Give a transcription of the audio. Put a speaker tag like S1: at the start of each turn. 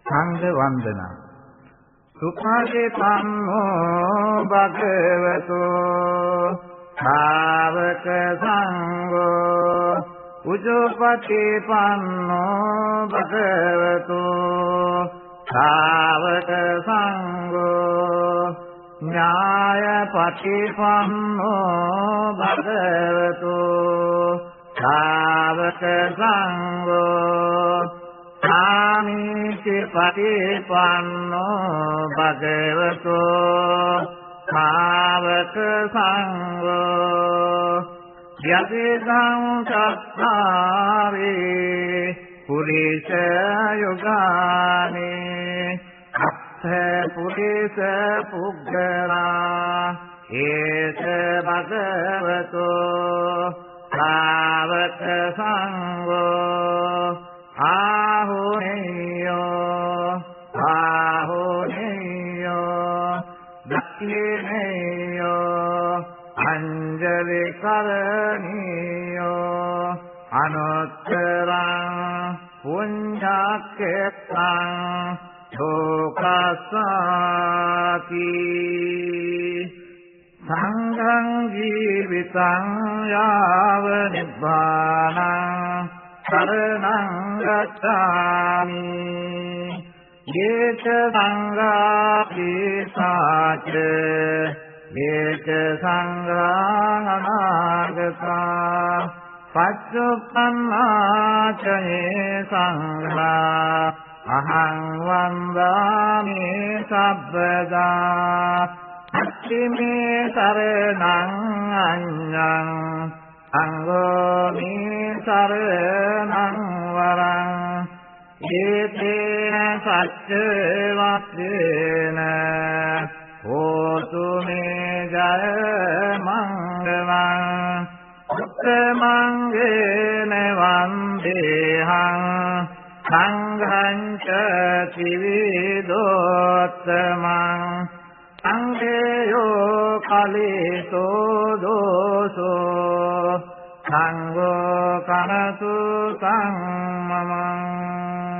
S1: සංඝ වන්දනා සුඛාදීපන්නෝ භගවතු ශාවක සංඝෝ උජුපටිපන්නෝ භගවතු ශාවක සංඝෝ ඥායපටිපන්නෝ භගවතු ශාවක සංඝෝ සාමීචි පටිපන්නෝ භගවතු ශාවක සංඝෝ යතිදං චත්තාරේ පුරිස යුගානේ අත්ථ පුරිස පුග්ගලා ඒත භගවතු ශාවක සංඝෝ ආහුනේයෝ දක්ඛිනේයෝ අංජලි කරණීයෝ අනුත්තරං පුඤ්ඤක්ඛේතං ලෝකස්සාති සංඝං ජීවිතං යාව නිබ්බානං සරණං ගච්ඡාමි යේච සංඝාපිසාච යේච සංඝං අනාගතා පච්චුප්පන්නාච යේ සංඝා අහං වන්දාමි සබ්බදා අත්තිමේ සරණං අඤ්ඤං අංගෝමි සරණං වරං ඒතේන සච්ච වස්සේන හෝතු මේ ජය මංගලං උත්තමංගේන වන්දේහං සංඝං ච ත්‍රිවිධෝත්තමං සංඝේයෝ කලිතෝ දෝසෝ සංඝෝ කනසු සංමමං